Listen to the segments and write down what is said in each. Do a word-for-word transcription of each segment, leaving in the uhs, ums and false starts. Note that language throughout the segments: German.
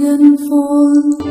liebenvoll.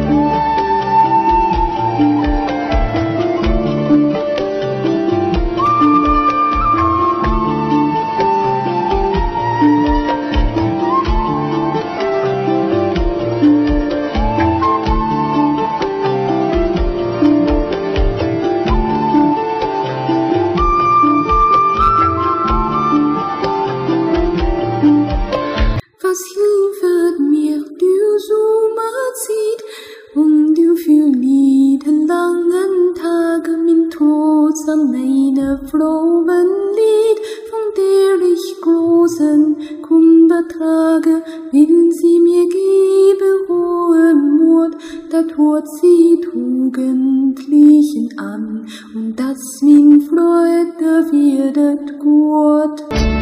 Was liefert mir du Sommerzeit und du für die langen Tage mein Trotz an eine frohen Lied, von der ich großen Kummer trage, will sie mir geben hohe Mut, da tut sie tugendlichen an und das min Freude wird gut.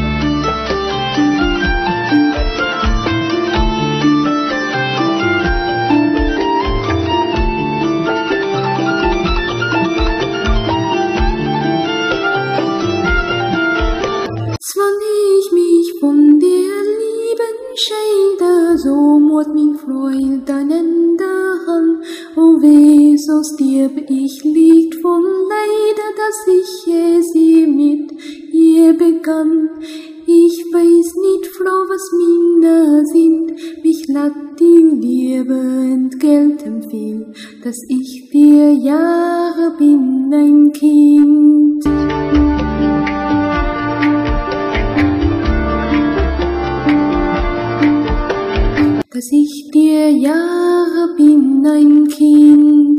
Wann ich mich von der Lieben scheide, so mut min Freund einander han. O weh, so stirb ich liegt von Leide, dass ich je sie mit ihr begann. Ich weiß nicht, Frau, was meine sind, mich lat die Liebe entgelten viel, dass ich vier Jahre bin ein Kind. Dass ich dir Jahre bin ein Kind.